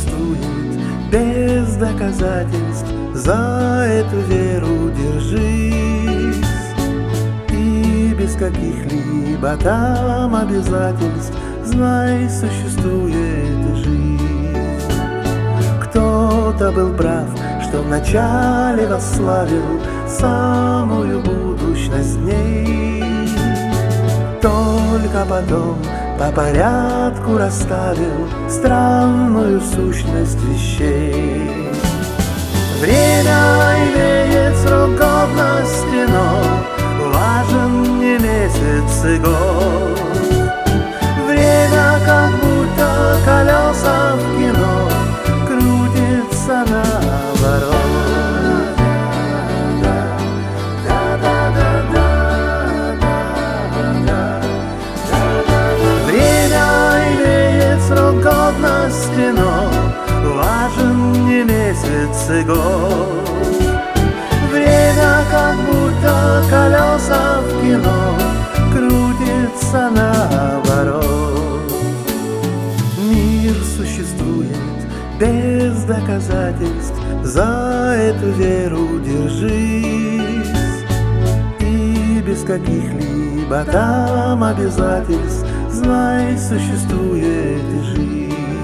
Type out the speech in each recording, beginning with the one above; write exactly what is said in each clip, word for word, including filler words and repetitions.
существует без доказательств, за эту веру держись. И без каких-либо там обязательств, знай, существует жизнь. Кто-то был прав, что вначале восславил самую будущность дней, только потом по порядку расставил странную сущность вещей. Время имеет срок годности, но важен не месяц и год. Время, как будто колеса в кино, крутится наоборот. Годности, но важен не месяц и год. Время, как будто колеса в кино, крутится наоборот. Мир существует без доказательств, за эту веру держись. И без каких-либо там обязательств, знай, существует жизнь.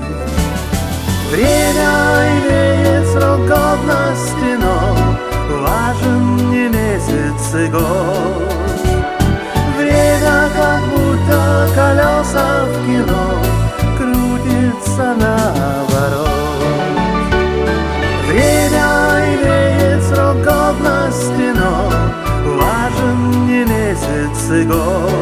Время имеет срок годности, но важен не месяц и год. Время, как будто колеса в кино, крутится наоборот. Время имеет срок годности, но важен не месяц и год.